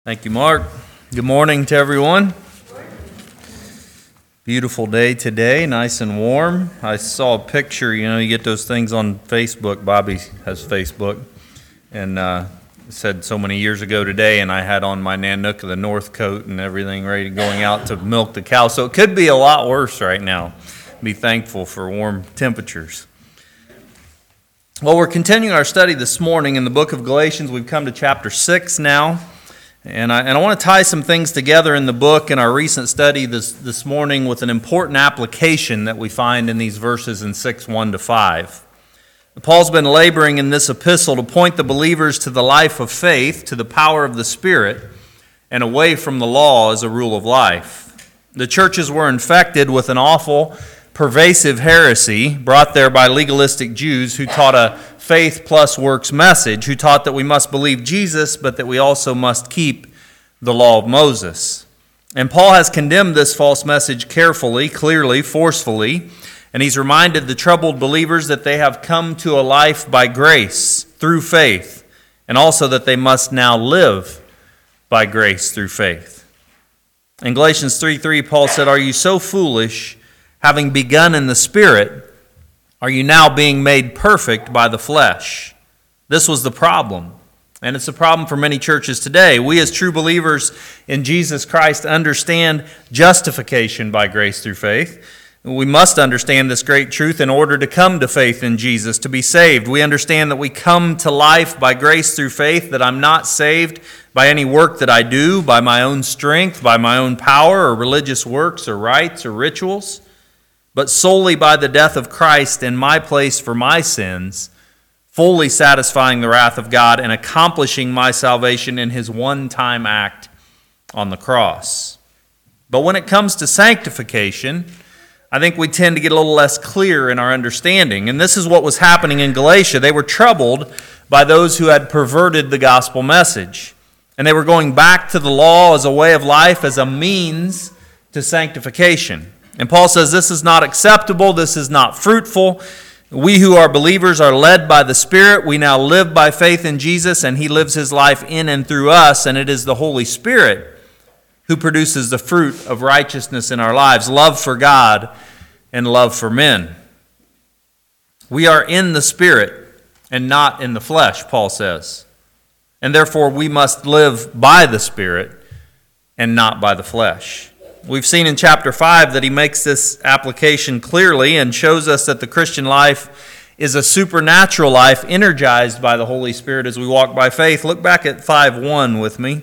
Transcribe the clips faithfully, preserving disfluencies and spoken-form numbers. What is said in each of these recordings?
Thank you, Mark. Good morning to everyone. Beautiful day today, nice and warm. I saw a picture, you know, you get those things on Facebook. Bobby has Facebook. And uh, it said so many years ago today, and I had on my Nanook of the North coat and everything ready, going out to milk the cow. So it could be a lot worse right now. Be thankful for warm temperatures. Well, we're continuing our study this morning in the book of Galatians. We've come to chapter six now. And I, and I want to tie some things together in the book in our recent study this, this morning with an important application that we find in these verses in six, one to five. Paul's been laboring in this epistle to point the believers to the life of faith, to the power of the Spirit, and away from the law as a rule of life. The churches were infected with an awful, pervasive heresy brought there by legalistic Jews who taught a faith plus works message, who taught that we must believe Jesus, but that we also must keep the law of Moses. And Paul has condemned this false message carefully, clearly, forcefully, and he's reminded the troubled believers that they have come to a life by grace through faith, and also that they must now live by grace through faith. In Galatians three three, Paul said, "Are you so foolish, having begun in the Spirit, are you now being made perfect by the flesh?" This was the problem. And it's a problem for many churches today. We as true believers in Jesus Christ understand justification by grace through faith. We must understand this great truth in order to come to faith in Jesus, to be saved. We understand that we come to life by grace through faith, that I'm not saved by any work that I do, by my own strength, by my own power, or religious works, or rites, or rituals, but solely by the death of Christ in my place for my sins, fully satisfying the wrath of God and accomplishing my salvation in his one-time act on the cross. But when it comes to sanctification, I think we tend to get a little less clear in our understanding. And this is what was happening in Galatia. They were troubled by those who had perverted the gospel message. And they were going back to the law as a way of life, as a means to sanctification. And Paul says this is not acceptable, this is not fruitful. We who are believers are led by the Spirit. We now live by faith in Jesus, and he lives his life in and through us, and it is the Holy Spirit who produces the fruit of righteousness in our lives, love for God and love for men. We are in the Spirit and not in the flesh, Paul says. And therefore we must live by the Spirit and not by the flesh. We've seen in chapter five that he makes this application clearly and shows us that the Christian life is a supernatural life energized by the Holy Spirit as we walk by faith. Look back at five one with me.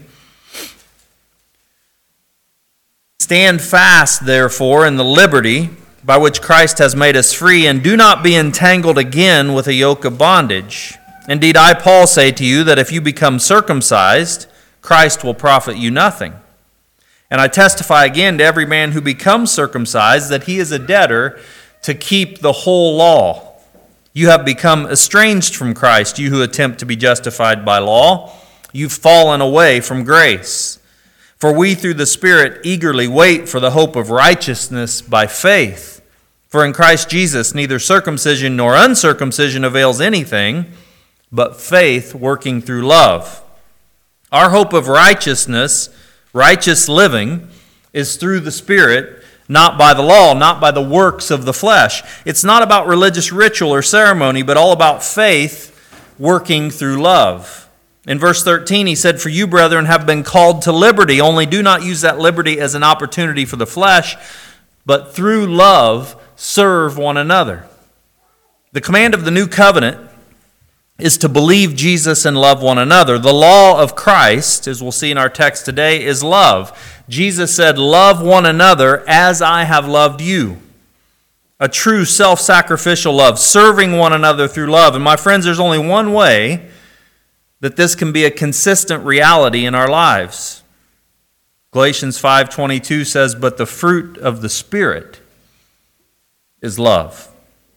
"Stand fast, therefore, in the liberty by which Christ has made us free, and do not be entangled again with a yoke of bondage. Indeed, I, Paul, say to you that if you become circumcised, Christ will profit you nothing. And I testify again to every man who becomes circumcised that he is a debtor to keep the whole law. You have become estranged from Christ, you who attempt to be justified by law. You've fallen away from grace. For we through the Spirit eagerly wait for the hope of righteousness by faith. For in Christ Jesus neither circumcision nor uncircumcision avails anything, but faith working through love. Our hope of righteousness, righteous living, is through the Spirit, not by the law, not by the works of the flesh. It's not about religious ritual or ceremony, but all about faith working through love. In verse thirteen, he said, "For you, brethren, have been called to liberty, only do not use that liberty as an opportunity for the flesh, but through love serve one another." The command of the new covenant is to believe Jesus and love one another. The law of Christ, as we'll see in our text today, is love. Jesus said, "Love one another as I have loved you." A true self-sacrificial love, serving one another through love. And my friends, there's only one way that this can be a consistent reality in our lives. Galatians five twenty-two says, "But the fruit of the Spirit is love.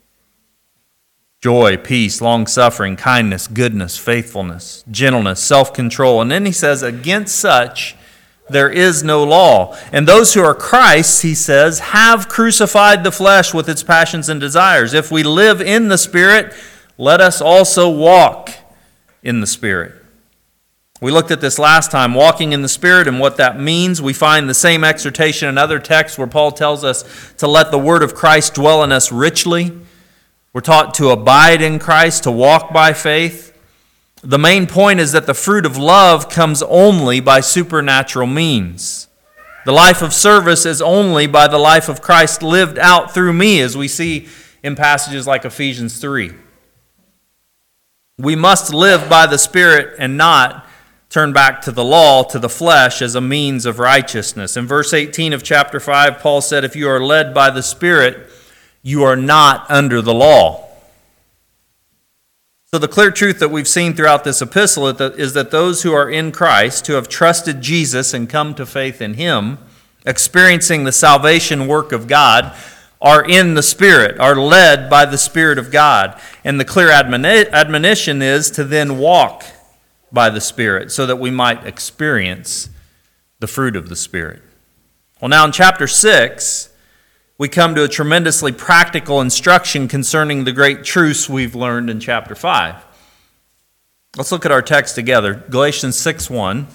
Joy, peace, long-suffering, kindness, goodness, faithfulness, gentleness, self-control." And then he says, "Against such there is no law. And those who are Christ's," he says, "have crucified the flesh with its passions and desires. If we live in the Spirit, let us also walk in the Spirit." We looked at this last time, walking in the Spirit and what that means. We find the same exhortation in other texts where Paul tells us to let the word of Christ dwell in us richly. We're taught to abide in Christ, to walk by faith. The main point is that the fruit of love comes only by supernatural means. The life of service is only by the life of Christ lived out through me, as we see in passages like Ephesians three. We must live by the Spirit and not turn back to the law, to the flesh, as a means of righteousness. In verse eighteen of chapter five, Paul said, if you are led by the Spirit, you are not under the law. So the clear truth that we've seen throughout this epistle is that those who are in Christ, who have trusted Jesus and come to faith in Him, experiencing the salvation work of God, are in the Spirit, are led by the Spirit of God. And the clear admoni- admonition is to then walk by the Spirit so that we might experience the fruit of the Spirit. Well, now in chapter six, we come to a tremendously practical instruction concerning the great truths we've learned in chapter five. Let's look at our text together. Galatians six one.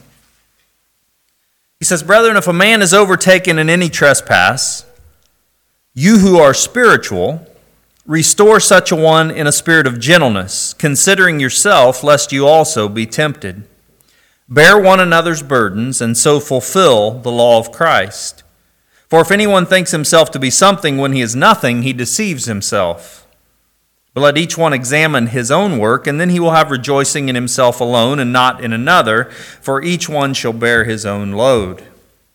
He says, brethren, if a man is overtaken in any trespass, you who are spiritual, restore such a one in a spirit of gentleness, considering yourself, lest you also be tempted. Bear one another's burdens, and so fulfill the law of Christ. For if anyone thinks himself to be something when he is nothing, he deceives himself. But let each one examine his own work, and then he will have rejoicing in himself alone and not in another, for each one shall bear his own load.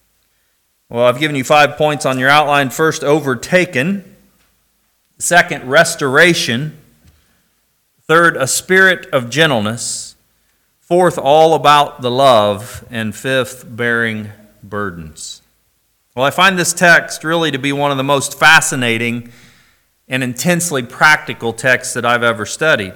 Well, I've given you five points on your outline. First, overtaken. Second, restoration. Third, a spirit of gentleness. Fourth, all about the love. And fifth, bearing burdens. Well, I find this text really to be one of the most fascinating and intensely practical texts that I've ever studied.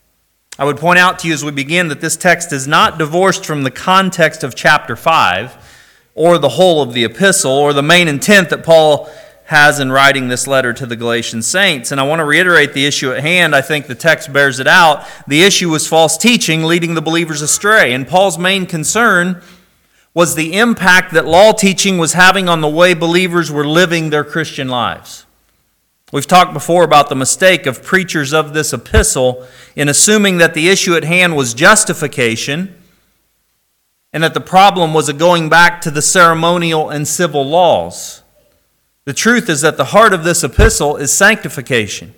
I would point out to you as we begin that this text is not divorced from the context of chapter five or the whole of the epistle or the main intent that Paul has in writing this letter to the Galatian saints. And I want to reiterate the issue at hand. I think the text bears it out. The issue was false teaching leading the believers astray. And Paul's main concern was the impact that law teaching was having on the way believers were living their Christian lives. We've talked before about the mistake of preachers of this epistle in assuming that the issue at hand was justification and that the problem was a going back to the ceremonial and civil laws. The truth is that the heart of this epistle is sanctification.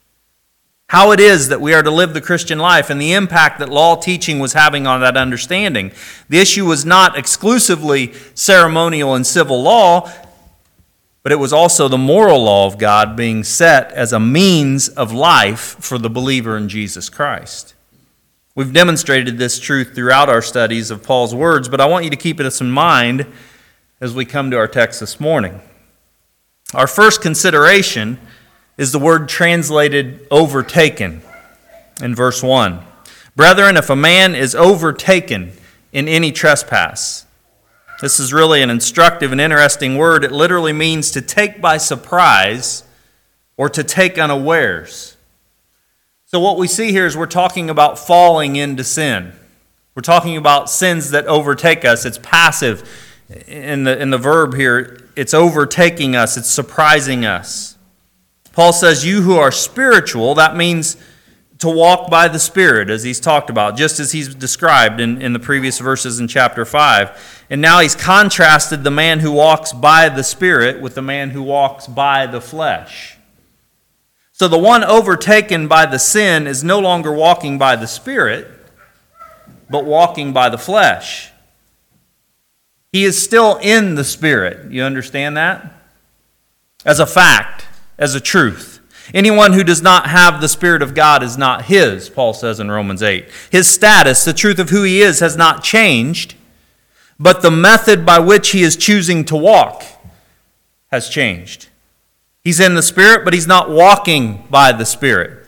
How it is that we are to live the Christian life and the impact that law teaching was having on that understanding. The issue was not exclusively ceremonial and civil law, but it was also the moral law of God being set as a means of life for the believer in Jesus Christ. We've demonstrated this truth throughout our studies of Paul's words, but I want you to keep it in mind as we come to our text this morning. Our first consideration is the word translated overtaken in verse one. Brethren, if a man is overtaken in any trespass. This is really an instructive and interesting word. It literally means to take by surprise or to take unawares. So what we see here is we're talking about falling into sin. We're talking about sins that overtake us. It's passive in the, in the verb here. It's overtaking us. It's surprising us. Paul says, you who are spiritual, that means to walk by the Spirit, as he's talked about, just as he's described in, in the previous verses in chapter five. And now he's contrasted the man who walks by the Spirit with the man who walks by the flesh. So the one overtaken by the sin is no longer walking by the Spirit, but walking by the flesh. He is still in the Spirit. You understand that? As a fact, as a truth. Anyone who does not have the Spirit of God is not his, Paul says in Romans eight. His status, the truth of who he is, has not changed, but the method by which he is choosing to walk has changed. He's in the Spirit, but he's not walking by the Spirit.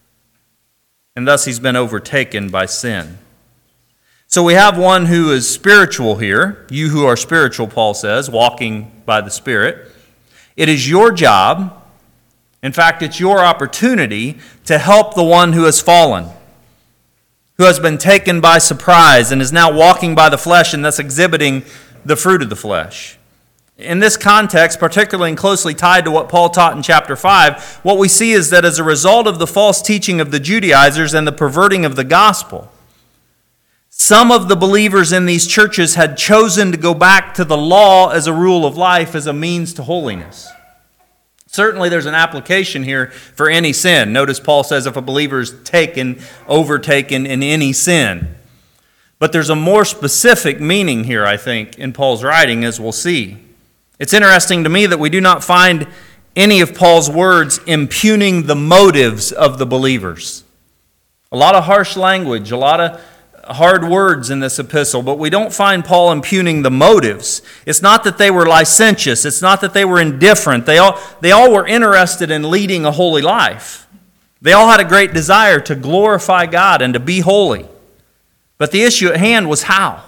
And thus he's been overtaken by sin. So we have one who is spiritual here. You who are spiritual, Paul says, walking by the Spirit. It is your job, in fact, it's your opportunity to help the one who has fallen, who has been taken by surprise and is now walking by the flesh and thus exhibiting the fruit of the flesh. In this context, particularly and closely tied to what Paul taught in chapter five, what we see is that as a result of the false teaching of the Judaizers and the perverting of the gospel, some of the believers in these churches had chosen to go back to the law as a rule of life, as a means to holiness. Certainly there's an application here for any sin. Notice Paul says if a believer is taken, overtaken in any sin. But there's a more specific meaning here, I think, in Paul's writing, as we'll see. It's interesting to me that we do not find any of Paul's words impugning the motives of the believers. A lot of harsh language, a lot of hard words in this epistle, but we don't find Paul impugning the motives. It's not that they were licentious. It's not that they were indifferent. They all, they all were interested in leading a holy life. They all had a great desire to glorify God and to be holy. But the issue at hand was how.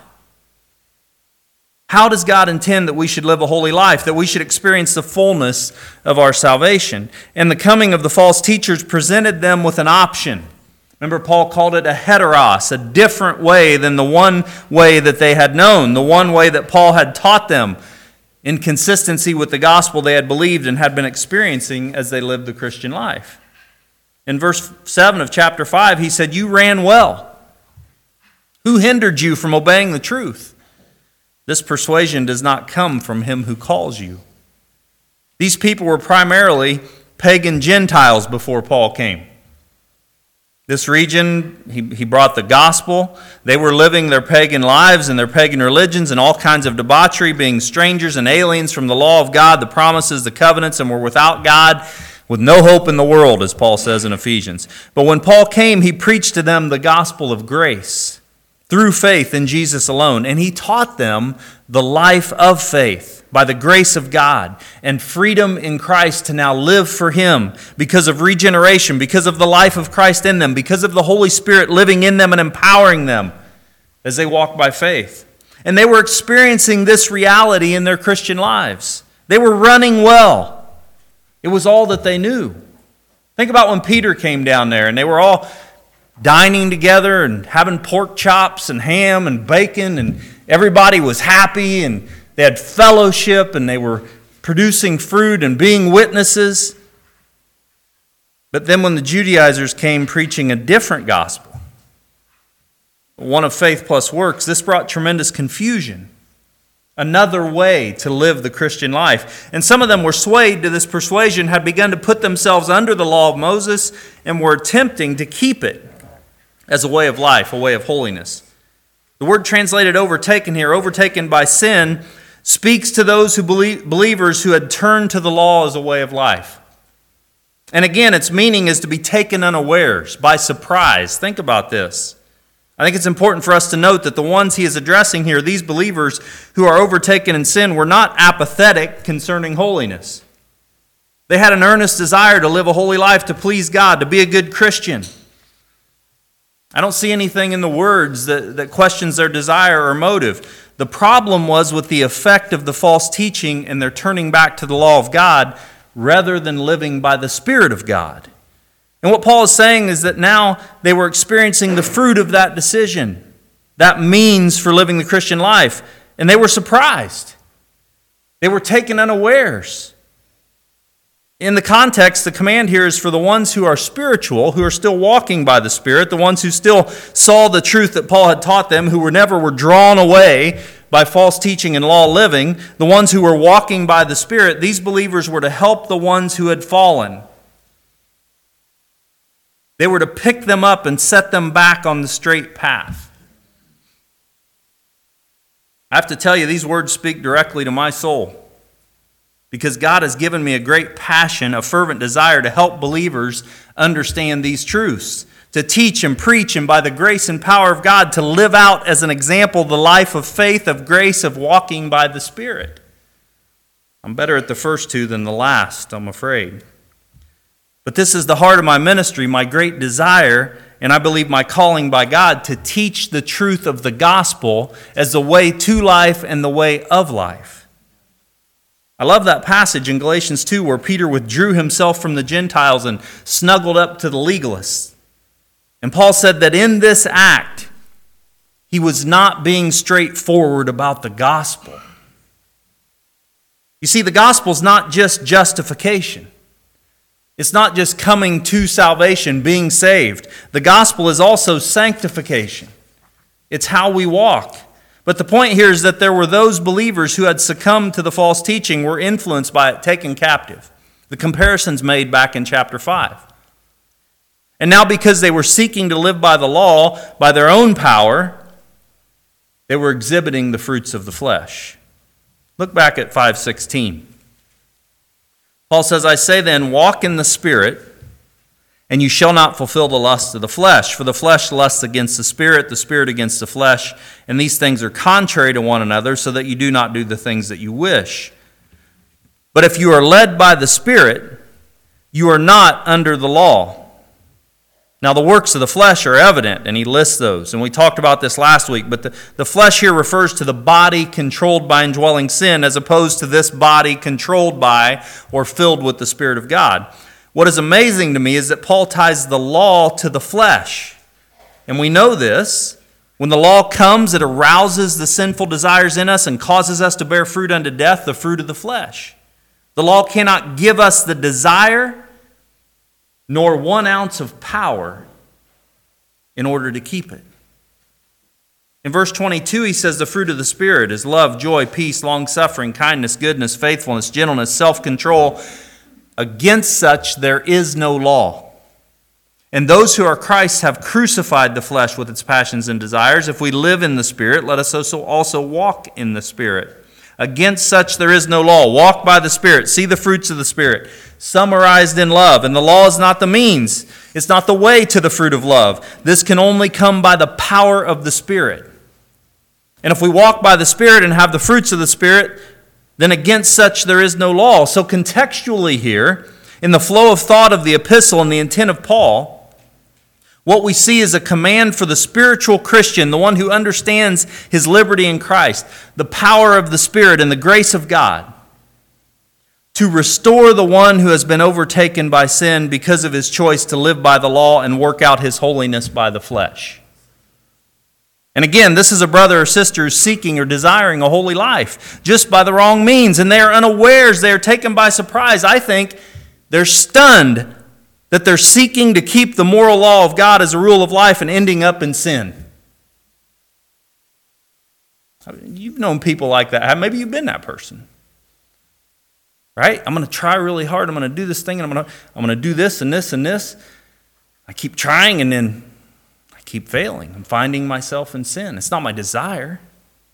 How does God intend that we should live a holy life, that we should experience the fullness of our salvation? And the coming of the false teachers presented them with an option. Remember, Paul called it a heteros, a different way than the one way that they had known, the one way that Paul had taught them in consistency with the gospel they had believed and had been experiencing as they lived the Christian life. In verse seven of chapter five, he said, "You ran well. Who hindered you from obeying the truth? This persuasion does not come from him who calls you." These people were primarily pagan Gentiles before Paul came. This region, he, he brought the gospel. They were living their pagan lives and their pagan religions and all kinds of debauchery, being strangers and aliens from the law of God, the promises, the covenants, and were without God, with no hope in the world, as Paul says in Ephesians. But when Paul came, he preached to them the gospel of grace through faith in Jesus alone. And he taught them the life of faith by the grace of God and freedom in Christ to now live for him because of regeneration, because of the life of Christ in them, because of the Holy Spirit living in them and empowering them as they walk by faith. And they were experiencing this reality in their Christian lives. They were running well. It was all that they knew. Think about when Peter came down there and they were all dining together and having pork chops and ham and bacon, and everybody was happy and they had fellowship and they were producing fruit and being witnesses. But then when the Judaizers came preaching a different gospel, one of faith plus works, this brought tremendous confusion. Another way to live the Christian life. And some of them were swayed to this persuasion, had begun to put themselves under the law of Moses, and were attempting to keep it as a way of life, a way of holiness. The word translated overtaken here, overtaken by sin, speaks to those who believe, believers who had turned to the law as a way of life. And again, its meaning is to be taken unawares, by surprise. Think about this. I think it's important for us to note that the ones he is addressing here, these believers who are overtaken in sin, were not apathetic concerning holiness. They had an earnest desire to live a holy life, to please God, to be a good Christian. I don't see anything in the words that, that questions their desire or motive. The problem was with the effect of the false teaching and their turning back to the law of God rather than living by the Spirit of God. And what Paul is saying is that now they were experiencing the fruit of that decision, that means for living the Christian life, and they were surprised. They were taken unawares. In the context, the command here is for the ones who are spiritual, who are still walking by the Spirit, the ones who still saw the truth that Paul had taught them, who were never were drawn away by false teaching and law living, the ones who were walking by the Spirit. These believers were to help the ones who had fallen. They were to pick them up and set them back on the straight path. I have to tell you, these words speak directly to my soul, because God has given me a great passion, a fervent desire to help believers understand these truths, to teach and preach, and by the grace and power of God, to live out as an example the life of faith, of grace, of walking by the Spirit. I'm better at the first two than the last, I'm afraid. But this is the heart of my ministry, my great desire, and I believe my calling by God, to teach the truth of the gospel as the way to life and the way of life. I love that passage in Galatians two where Peter withdrew himself from the Gentiles and snuggled up to the legalists. And Paul said that in this act, he was not being straightforward about the gospel. You see, the gospel is not just justification. It's not just coming to salvation, being saved. The gospel is also sanctification. It's how we walk. But the point here is that there were those believers who had succumbed to the false teaching, were influenced by it, taken captive. The comparisons made back in chapter five. And now because they were seeking to live by the law, by their own power, they were exhibiting the fruits of the flesh. Look back at five sixteen. Paul says, I say then, walk in the Spirit, and you shall not fulfill the lust of the flesh. For the flesh lusts against the Spirit, the Spirit against the flesh, and these things are contrary to one another, so that you do not do the things that you wish. But if you are led by the Spirit, you are not under the law. Now the works of the flesh are evident, and he lists those. And we talked about this last week, but the, the flesh here refers to the body controlled by indwelling sin, as opposed to this body controlled by or filled with the Spirit of God. What is amazing to me is that Paul ties the law to the flesh. And we know this. When the law comes, it arouses the sinful desires in us and causes us to bear fruit unto death, the fruit of the flesh. The law cannot give us the desire nor one ounce of power in order to keep it. In verse twenty-two, he says the fruit of the Spirit is love, joy, peace, long-suffering, kindness, goodness, faithfulness, gentleness, self-control. Against such there is no law. And those who are Christ's have crucified the flesh with its passions and desires. If we live in the Spirit, let us also, also walk in the Spirit. Against such there is no law. Walk by the Spirit. See the fruits of the Spirit, summarized in love. And the law is not the means. It's not the way to the fruit of love. This can only come by the power of the Spirit. And if we walk by the Spirit and have the fruits of the Spirit, then against such there is no law. So contextually here, in the flow of thought of the epistle and the intent of Paul, what we see is a command for the spiritual Christian, the one who understands his liberty in Christ, the power of the Spirit and the grace of God, to restore the one who has been overtaken by sin because of his choice to live by the law and work out his holiness by the flesh. And again, this is a brother or sister who's seeking or desiring a holy life just by the wrong means, and they are unawares, they are taken by surprise. I think they're stunned that they're seeking to keep the moral law of God as a rule of life and ending up in sin. I mean, you've known people like that. Maybe you've been that person. Right? I'm going to try really hard. I'm going to do this thing, and I'm going to, I'm going to do this and this and this. I keep trying, and then I keep failing. I'm finding myself in sin. It's not my desire.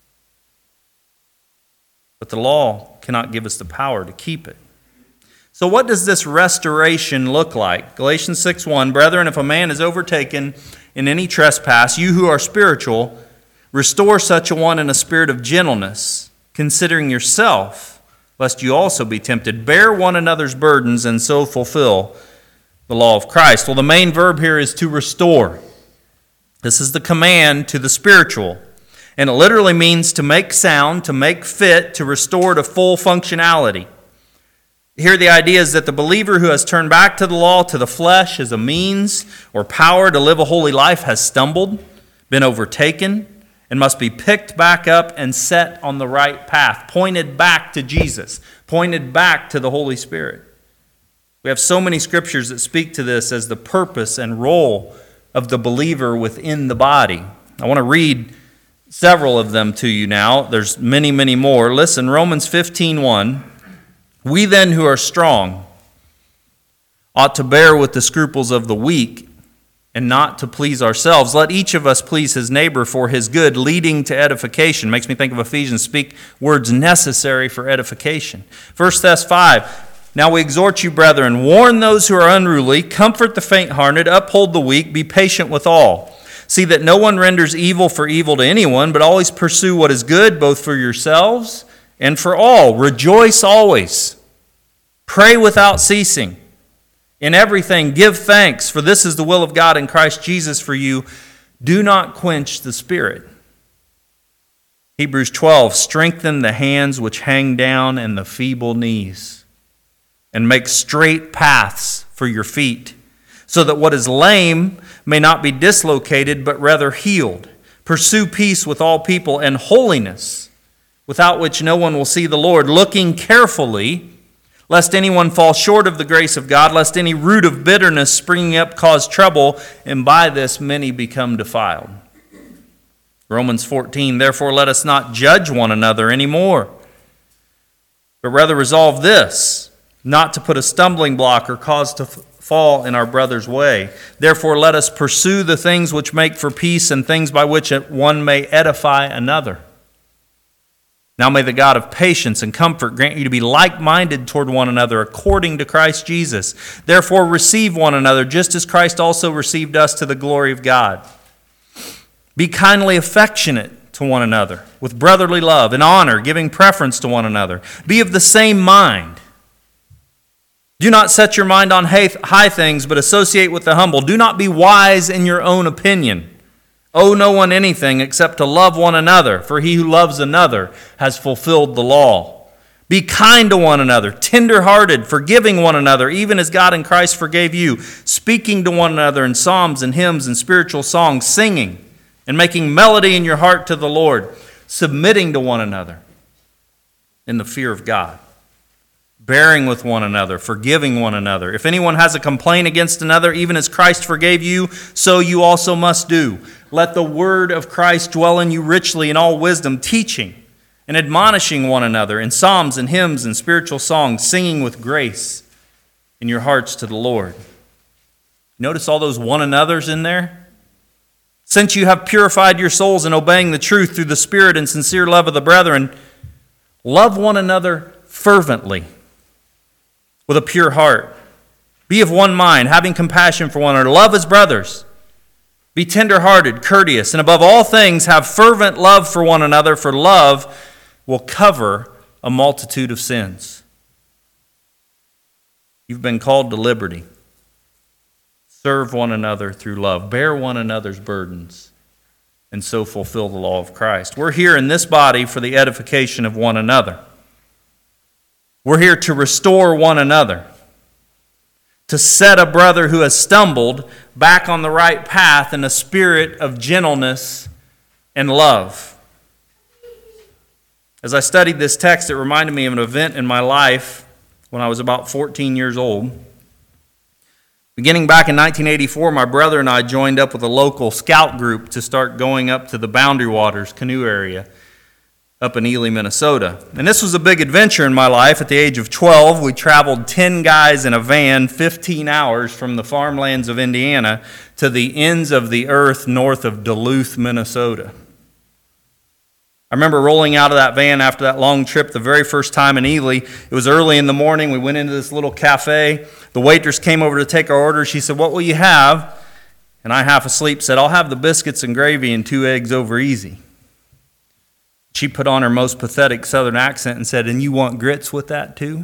But the law cannot give us the power to keep it. So what does this restoration look like? Galatians six one, Brethren, if a man is overtaken in any trespass, you who are spiritual, restore such a one in a spirit of gentleness, considering yourself, lest you also be tempted. Bear one another's burdens and so fulfill the law of Christ. Well, the main verb here is to restore. This is the command to the spiritual. And it literally means to make sound, to make fit, to restore to full functionality. Here the idea is that the believer who has turned back to the law, to the flesh, as a means or power to live a holy life, has stumbled, been overtaken, and must be picked back up and set on the right path, pointed back to Jesus, pointed back to the Holy Spirit. We have so many scriptures that speak to this as the purpose and role of the believer within the body. I want to read several of them to you now. There's many, many more. Listen, Romans fifteen one. We then who are strong ought to bear with the scruples of the weak and not to please ourselves. Let each of us please his neighbor for his good, leading to edification. Makes me think of Ephesians, speak words necessary for edification. First Thess five, now we exhort you, brethren, warn those who are unruly, comfort the faint-hearted, uphold the weak, be patient with all. See that no one renders evil for evil to anyone, but always pursue what is good, both for yourselves and for all. Rejoice always. Pray without ceasing. In everything, give thanks, for this is the will of God in Christ Jesus for you. Do not quench the Spirit. Hebrews twelve, strengthen the hands which hang down and the feeble knees, and make straight paths for your feet, so that what is lame may not be dislocated, but rather healed. Pursue peace with all people and holiness, without which no one will see the Lord, looking carefully, lest anyone fall short of the grace of God, lest any root of bitterness springing up cause trouble, and by this many become defiled. Romans fourteen, therefore let us not judge one another anymore, but rather resolve this, not to put a stumbling block or cause to fall in our brother's way. Therefore let us pursue the things which make for peace and things by which one may edify another. Now may the God of patience and comfort grant you to be like-minded toward one another according to Christ Jesus. Therefore receive one another, just as Christ also received us to the glory of God. Be kindly affectionate to one another, with brotherly love and honor, giving preference to one another. Be of the same mind. Do not set your mind on high things, but associate with the humble. Do not be wise in your own opinion. Owe no one anything except to love one another, for he who loves another has fulfilled the law. Be kind to one another, tender-hearted, forgiving one another, even as God in Christ forgave you, speaking to one another in psalms and hymns and spiritual songs, singing and making melody in your heart to the Lord, submitting to one another in the fear of God, bearing with one another, forgiving one another. If anyone has a complaint against another, even as Christ forgave you, so you also must do. Let the word of Christ dwell in you richly in all wisdom, teaching and admonishing one another in psalms and hymns and spiritual songs, singing with grace in your hearts to the Lord. Notice all those one another's in there? Since you have purified your souls in obeying the truth through the Spirit and sincere love of the brethren, love one another fervently with a pure heart. Be of one mind, having compassion for one another. Love as brothers. Be tender-hearted, courteous, and above all things have fervent love for one another, for love will cover a multitude of sins. You've been called to liberty. Serve one another through love. Bear one another's burdens, and so fulfill the law of Christ. We're here in this body for the edification of one another. We're here to restore one another, to set a brother who has stumbled back on the right path in a spirit of gentleness and love. As I studied this text, it reminded me of an event in my life when I was about fourteen years old. Beginning back in nineteen eighty-four, my brother and I joined up with a local scout group to start going up to the Boundary Waters canoe area up in Ely, Minnesota. And this was a big adventure in my life. At the age of twelve, we traveled ten guys in a van, fifteen hours from the farmlands of Indiana to the ends of the earth north of Duluth, Minnesota. I remember rolling out of that van after that long trip the very first time in Ely. It was early in the morning. We went into this little cafe. The waitress came over to take our order. She said, "What will you have?" And I, half asleep, said, "I'll have the biscuits and gravy and two eggs over easy." She put on her most pathetic southern accent and said, "And you want grits with that too?"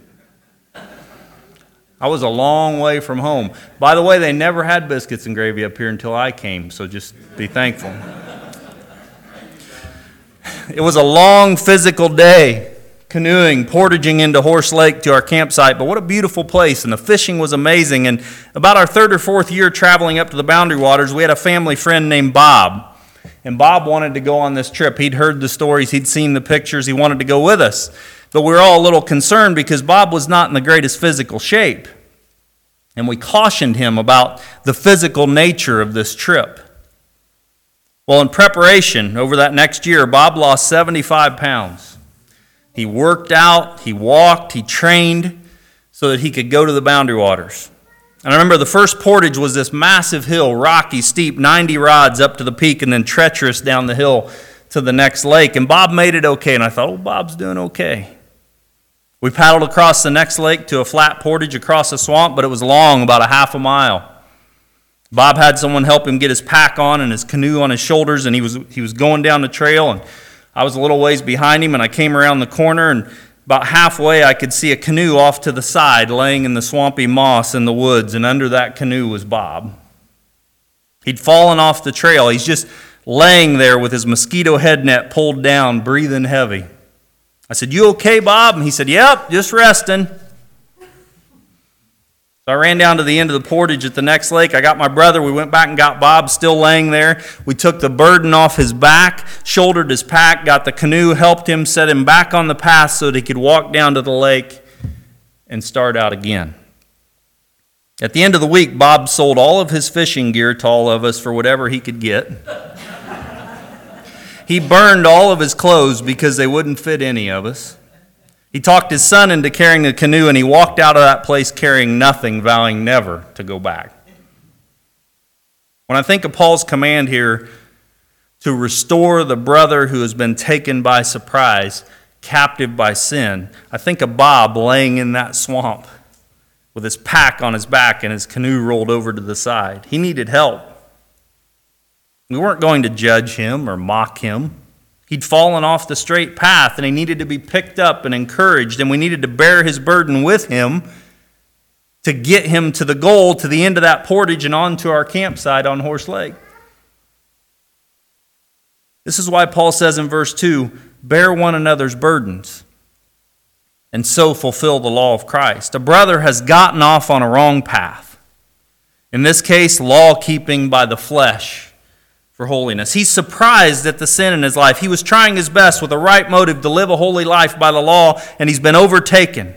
I was a long way from home. By the way, they never had biscuits and gravy up here until I came, so just be thankful. It was a long physical day, canoeing, portaging into Horse Lake to our campsite, but what a beautiful place, and the fishing was amazing. And about our third or fourth year traveling up to the Boundary Waters, we had a family friend named Bob. And Bob wanted to go on this trip. He'd heard the stories, he'd seen the pictures, he wanted to go with us. But we were all a little concerned because Bob was not in the greatest physical shape. And we cautioned him about the physical nature of this trip. Well, in preparation over that next year, Bob lost seventy-five pounds. He worked out, he walked, he trained so that he could go to the Boundary Waters. And I remember the first portage was this massive hill, rocky, steep, ninety rods up to the peak and then treacherous down the hill to the next lake. And Bob made it okay, and I thought, oh, Bob's doing okay. We paddled across the next lake to a flat portage across a swamp, but it was long, about a half a mile. Bob had someone help him get his pack on and his canoe on his shoulders, and he was he was going down the trail, and I was a little ways behind him, and I came around the corner, and about halfway I could see a canoe off to the side laying in the swampy moss in the woods, and under that canoe was Bob. He'd fallen off the trail. He's just laying there with his mosquito head net pulled down, breathing heavy. I said, "You okay, Bob?" And he said, "Yep, just resting." So I ran down to the end of the portage at the next lake. I got my brother. We went back and got Bob still laying there. We took the burden off his back, shouldered his pack, got the canoe, helped him, set him back on the path so that he could walk down to the lake and start out again. At the end of the week, Bob sold all of his fishing gear to all of us for whatever he could get. He burned all of his clothes because they wouldn't fit any of us. He talked his son into carrying a canoe, and he walked out of that place carrying nothing, vowing never to go back. When I think of Paul's command here to restore the brother who has been taken by surprise, captive by sin, I think of Bob laying in that swamp with his pack on his back and his canoe rolled over to the side. He needed help. We weren't going to judge him or mock him. He'd fallen off the straight path, and he needed to be picked up and encouraged, and we needed to bear his burden with him to get him to the goal, to the end of that portage and on to our campsite on Horse Lake. This is why Paul says in verse two, bear one another's burdens and so fulfill the law of Christ. A brother has gotten off on a wrong path. In this case, law-keeping by the flesh for holiness. He's surprised at the sin in his life. He was trying his best with the right motive to live a holy life by the law, and he's been overtaken.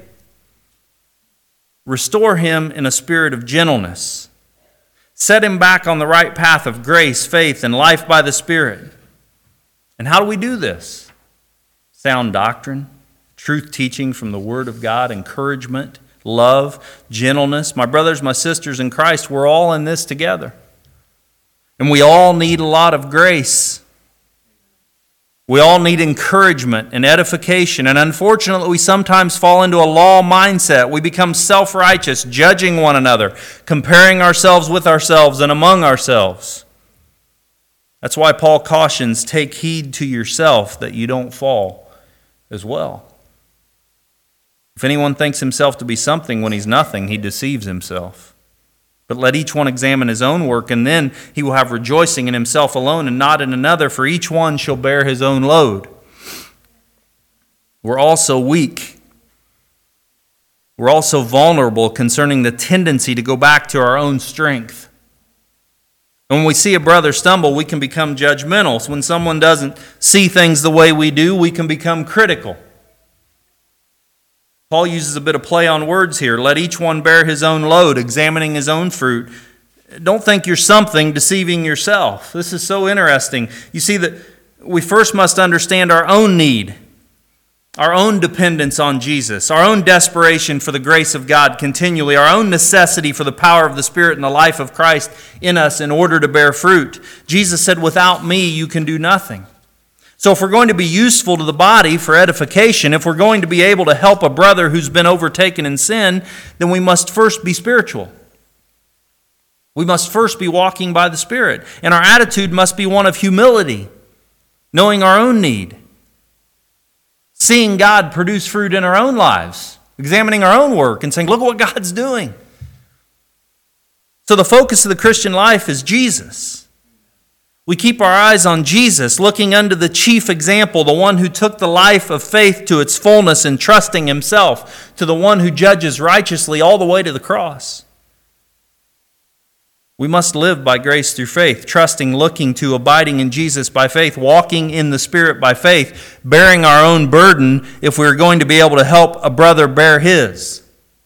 Restore him in a spirit of gentleness. Set him back on the right path of grace, faith, and life by the Spirit. And how do we do this? Sound doctrine, truth teaching from the Word of God, encouragement, love, gentleness. My brothers, my sisters in Christ, we're all in this together. And we all need a lot of grace. We all need encouragement and edification. And unfortunately, we sometimes fall into a law mindset. We become self-righteous, judging one another, comparing ourselves with ourselves and among ourselves. That's why Paul cautions, take heed to yourself that you don't fall as well. If anyone thinks himself to be something when he's nothing, he deceives himself. But let each one examine his own work, and then he will have rejoicing in himself alone and not in another, for each one shall bear his own load. We're also weak. We're also vulnerable concerning the tendency to go back to our own strength. And when we see a brother stumble, we can become judgmental. So when someone doesn't see things the way we do, we can become critical. Paul uses a bit of play on words here. Let each one bear his own load, examining his own fruit. Don't think you're something, deceiving yourself. This is so interesting. You see that we first must understand our own need, our own dependence on Jesus, our own desperation for the grace of God continually, our own necessity for the power of the Spirit and the life of Christ in us in order to bear fruit. Jesus said, without me you can do nothing. So if we're going to be useful to the body for edification, if we're going to be able to help a brother who's been overtaken in sin, then we must first be spiritual. We must first be walking by the Spirit. And our attitude must be one of humility, knowing our own need, seeing God produce fruit in our own lives, examining our own work and saying, look at what God's doing. So the focus of the Christian life is Jesus. We keep our eyes on Jesus, looking unto the chief example, the one who took the life of faith to its fullness and trusting himself, to the one who judges righteously all the way to the cross. We must live by grace through faith, trusting, looking to, abiding in Jesus by faith, walking in the Spirit by faith, bearing our own burden if we're going to be able to help a brother bear his.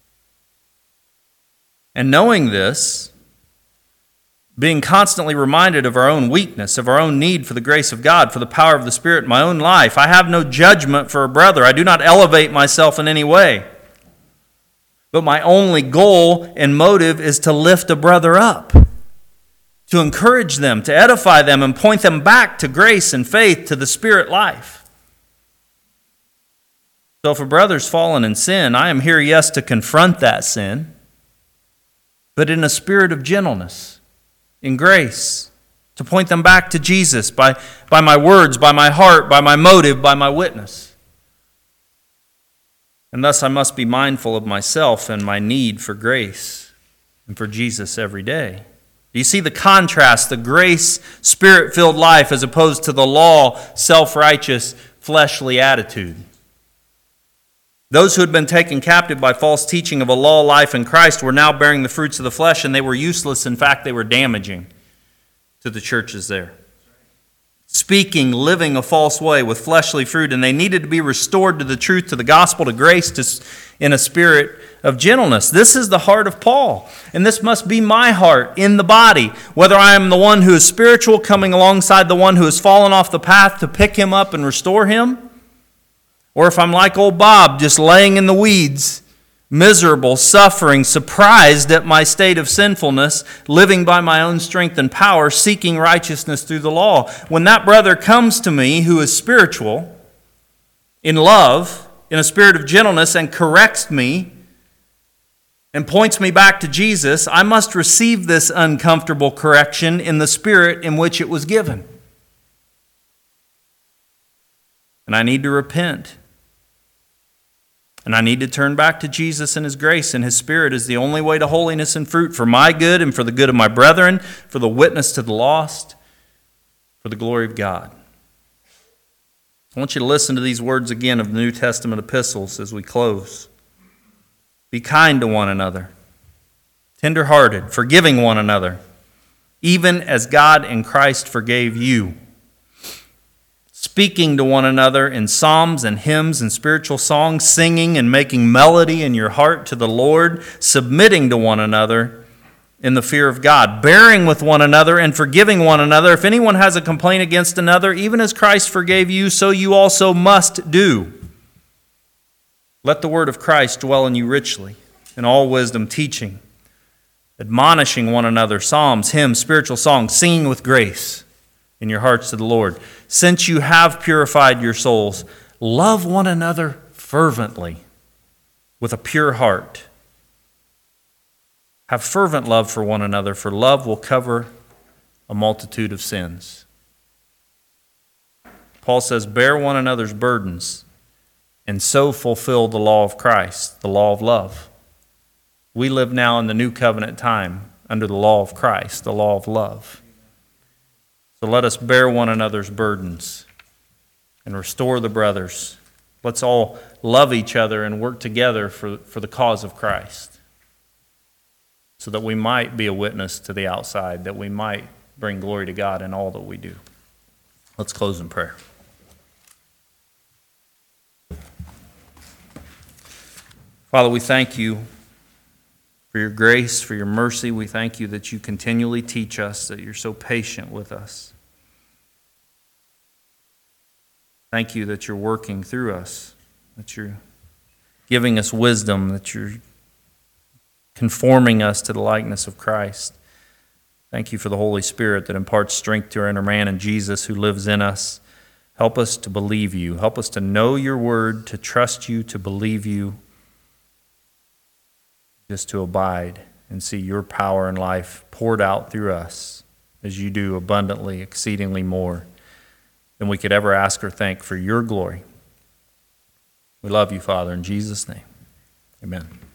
And knowing this, being constantly reminded of our own weakness, of our own need for the grace of God, for the power of the Spirit in my own life. I have no judgment for a brother. I do not elevate myself in any way. But my only goal and motive is to lift a brother up, to encourage them, to edify them, and point them back to grace and faith, to the Spirit life. So if a brother's fallen in sin, I am here, yes, to confront that sin, but in a spirit of gentleness, in grace, to point them back to Jesus by, by my words, by my heart, by my motive, by my witness. And thus I must be mindful of myself and my need for grace and for Jesus every day. Do you see the contrast, the grace, Spirit-filled life as opposed to the law, self-righteous, fleshly attitude? Those who had been taken captive by false teaching of a law life in Christ were now bearing the fruits of the flesh, and they were useless. In fact, they were damaging to the churches there. Speaking, living a false way with fleshly fruit, and they needed to be restored to the truth, to the gospel, to grace, to, in a spirit of gentleness. This is the heart of Paul, and this must be my heart in the body, whether I am the one who is spiritual coming alongside the one who has fallen off the path to pick him up and restore him, or if I'm like old Bob, just laying in the weeds, miserable, suffering, surprised at my state of sinfulness, living by my own strength and power, seeking righteousness through the law. When that brother comes to me who is spiritual, in love, in a spirit of gentleness, and corrects me and points me back to Jesus, I must receive this uncomfortable correction in the spirit in which it was given. And I need to repent. And I need to turn back to Jesus and His grace, and His Spirit is the only way to holiness and fruit for my good and for the good of my brethren, for the witness to the lost, for the glory of God. I want you to listen to these words again of the New Testament epistles as we close. Be kind to one another, tender-hearted, forgiving one another, even as God in Christ forgave you. Speaking to one another in psalms and hymns and spiritual songs, singing and making melody in your heart to the Lord, submitting to one another in the fear of God, bearing with one another and forgiving one another. If anyone has a complaint against another, even as Christ forgave you, so you also must do. Let the word of Christ dwell in you richly, in all wisdom, teaching, admonishing one another, psalms, hymns, spiritual songs, singing with grace in your hearts to the Lord. Since you have purified your souls, love one another fervently with a pure heart. Have fervent love for one another, for love will cover a multitude of sins. Paul says, bear one another's burdens and so fulfill the law of Christ, the law of love. We live now in the new covenant time under the law of Christ, the law of love. So let us bear one another's burdens and restore the brothers. Let's all love each other and work together for, for the cause of Christ, so that we might be a witness to the outside, that we might bring glory to God in all that we do. Let's close in prayer. Father, we thank you for your grace, for your mercy. We thank you that you continually teach us, that you're so patient with us. Thank you that you're working through us, that you're giving us wisdom, that you're conforming us to the likeness of Christ. Thank you for the Holy Spirit that imparts strength to our inner man and Jesus who lives in us. Help us to believe you. Help us to know your word, to trust you, to believe you, just to abide and see your power and life poured out through us as you do abundantly, exceedingly more than we could ever ask or think, for your glory. We love you, Father, in Jesus' name. Amen.